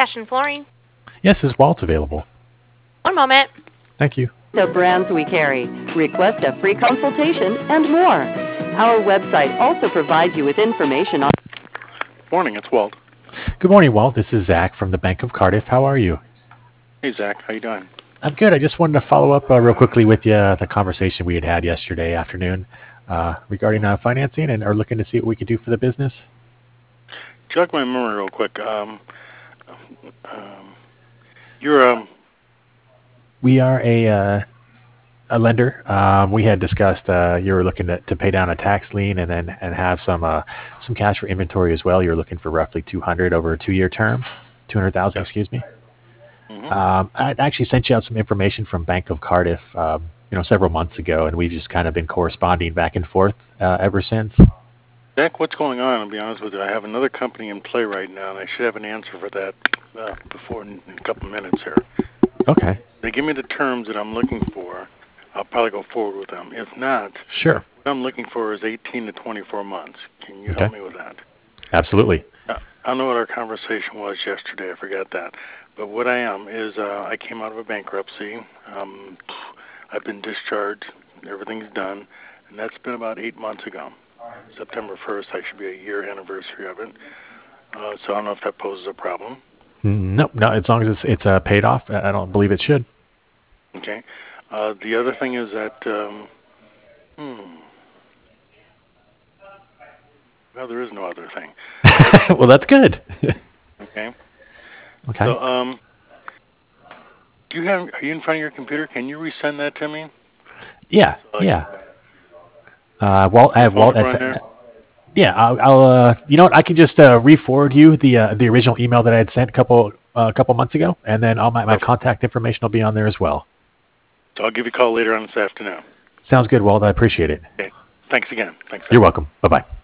Fashion Flooring. Yes, is Walt available? One moment. Thank you. The brands we carry, request a free consultation, and more. Our website also provides you with information on... Morning, it's Walt. Good morning, Walt. This is Zach from the Bank of Cardiff. How are you? Hey, Zach. How you doing? I'm good. I just wanted to follow up real quickly with you, the conversation we had yesterday afternoon regarding financing and are looking to see what we could do for the business. Jog my memory real quick. You're We are a lender. We had discussed you were looking to pay down a tax lien and have some cash for inventory as well. You're looking for roughly 200 over a 2-year term, 200,000, excuse me. I actually sent you out some information from Bank of Cardiff, several months ago, and we've just kind of been corresponding back and forth ever since. Zach, what's going on? I'll be honest with you. I have another company in play right now, and I should have an answer for that before in a couple minutes here. Okay. They give me the terms that I'm looking for. I'll probably go forward with them. If not, sure. What I'm looking for is 18 to 24 months. Can you help me with that? Absolutely. I don't know what our conversation was yesterday. I forgot that. But what I am is I came out of a bankruptcy. I've been discharged. Everything's done. And that's been about 8 months ago. September 1st, I should be a year anniversary of it. So I don't know if that poses a problem. No, as long as it's paid off, I don't believe it should. Okay. The other thing is that, well, there is no other thing. Well, that's good. Okay. Okay. So, are you in front of your computer? Can you resend that to me? Yeah, yeah. Walt, I have Walt at... Yeah, I'll you know what? I can just re-forward you the original email that I had sent a couple months ago, and then all my contact information will be on there as well. So I'll give you a call later on this afternoon. Sounds good, Walt. I appreciate it. Okay. Thanks again. Thanks. You're welcome. Bye-bye.